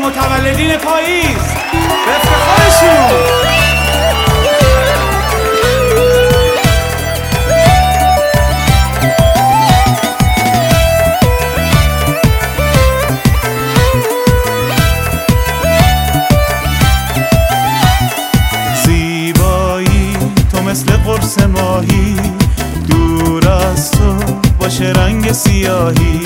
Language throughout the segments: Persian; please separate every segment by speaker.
Speaker 1: متولدین پاییز به افتخارشون.
Speaker 2: زیبایی تو مثل قرص ماهی، دور از تو باشه رنگ سیاهی.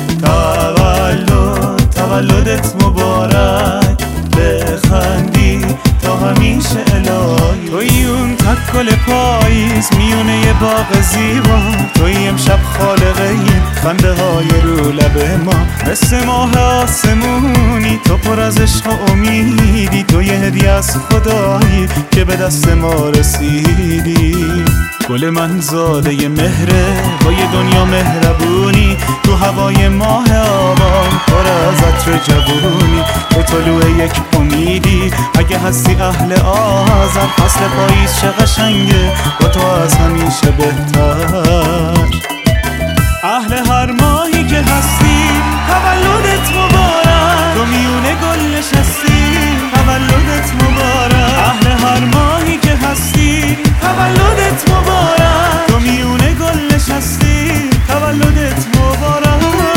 Speaker 2: تولدت مبارک، بخندی تا همیشه الهی. توی اون تکل پاییز میونه یه باغ زیبا، توی امشب خالقه این خنده های رو لب ما. مثل ماه آسمونی تو پر از عشق و امیدی، تو یه هدیه از خدایی که به دست ما رسیدی. گل من زاده ی مهره با یه دنیا مهربونی، تو هوای ماه آبان پر از عطر جوونی. تو طلوع یک امیدی اگه هستی اهل آذر، فصل پاییز چه قشنگه با تو از همیشه بهتر. اهل هر ماهی که هستی تولدت مبارک، تو میونه گل نشستی تولدت مبارک. اهل هر ماهی که هستی تولدت مبارک، تو میونه گل نشستی تولدت مبارک.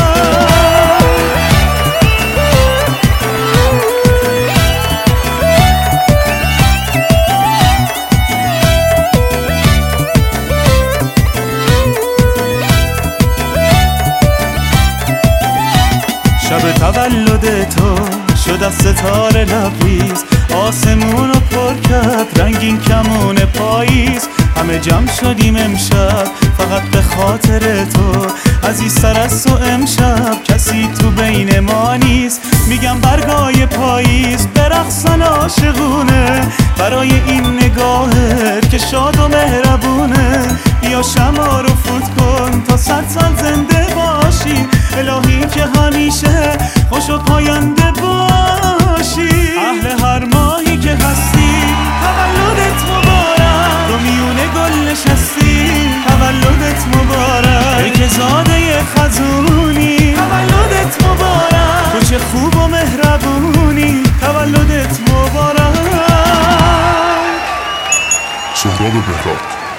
Speaker 2: شب تولد تو شد از ستاره لبریز، آسمون رو پر کرد رنگین کمون پاییز. همه جمع شدیم امشب فقط به خاطر تو، عزیزتر از تو امشب کسی تو بین ما نیست. میگم برگای پاییز برقصن عاشقونه، برای این نگاهت که شاد و مهربونه. بیا شمع رو فوت کن تا 100 سال زنده باشی، الهی که همیشه خوش و پاینده باشی. اهل هر ماهی که هستی تولدت مبارک، تو میونه گل نشستی تولدت مبارک. ای که زاده خزونی تولدت مبارک، تو چه خوب و مهربونی تولدت مبارک.
Speaker 3: سهراب مهراد.